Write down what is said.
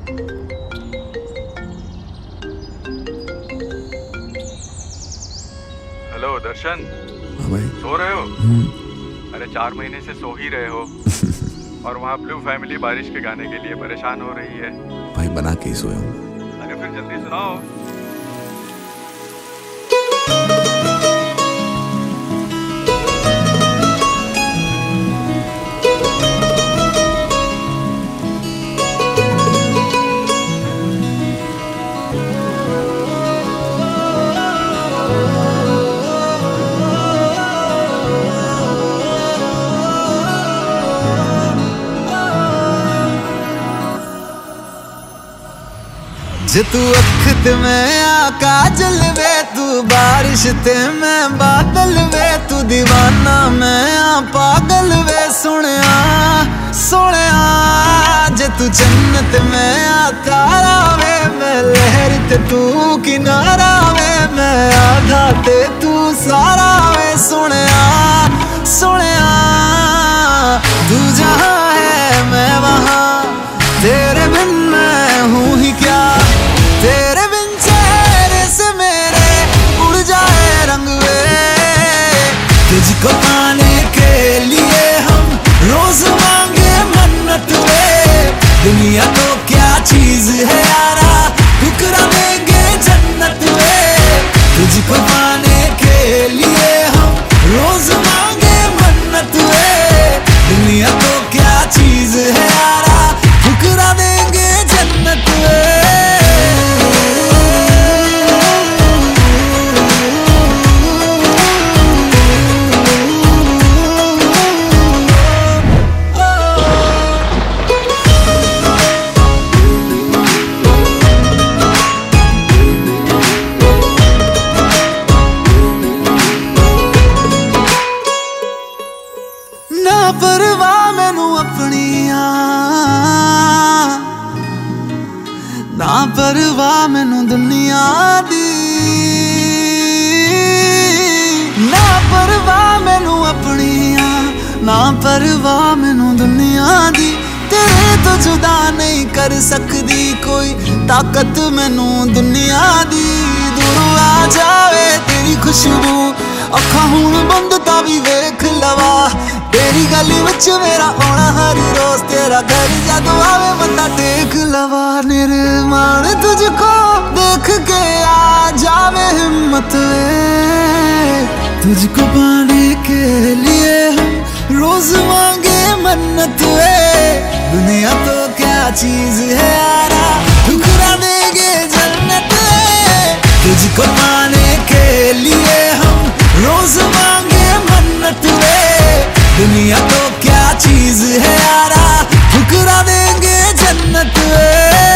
Hello दर्शन। हाँ भाई। सो रहे हो? अरे 4 महीने से सो ही रहे हो। और वहाँ ब्लू फैमिली बारिश के गाने के लिए परेशान हो रही है। भाई बना के ही सोया हूँ। अरे फिर जल्दी सुनाओ। जे तू अख ते मैं काजल वे, तू बारिश ते मैं बादल वे, तू दीवाना मैं पागल वे। सुनिया सुनिया जे तू जन्नत मैं तारा वे, मैं लहर ते तू किनारा वे, मैं आधा ते तू सारा वे। सुनिया सुनिया तू जहाँ है मैं वहाँ, तेरे बिन मैं हूँ ही क्या। तेरे बिन चेहरे से मेरे उड़ जाए रंग वे, तुझको पाने के लिए हम रोज मांगे मन्नत वे। दुनिया तो क्या चीज है यारा, ठुकरा देंगे जन्नत वे। तुझको पाने के लिए हम रोज मांगे मन्नत वे। दुनिया तो क्या चीज है यारा, ठुकरा देंगे जन्नत वे। ना परवाह मैनू अपनिया, ना परवाह मैनू दुनिया दी, ना परवाह मैनू अपनिया, ना परवाह मैनू दुनिया दी। तेरे तो जुदा नहीं कर सकदी कोई ताकत मैनू दुनिया दी। दूर आ जावे तेरी खुशबू, अखा हुण बंद ता भी वेख लवा। तेरी गली विच मेरा आना हर रोज, तेरा घर जदों आवे बंदा टेक लवा। निर्माण तुझको देख के आ जावे हिम्मत वे, तुझको पाने के लिए हम रोज मांगे मन्नत वे। दुनिया तो क्या चीज है यारा, ठुकरा देंगे जन्नत वे। तुझको पाने के लिए हम रोज मांगे मन्नत वे। दुनिया तो क्या चीज है यारा, ठुकरा देंगे जन्नत वे।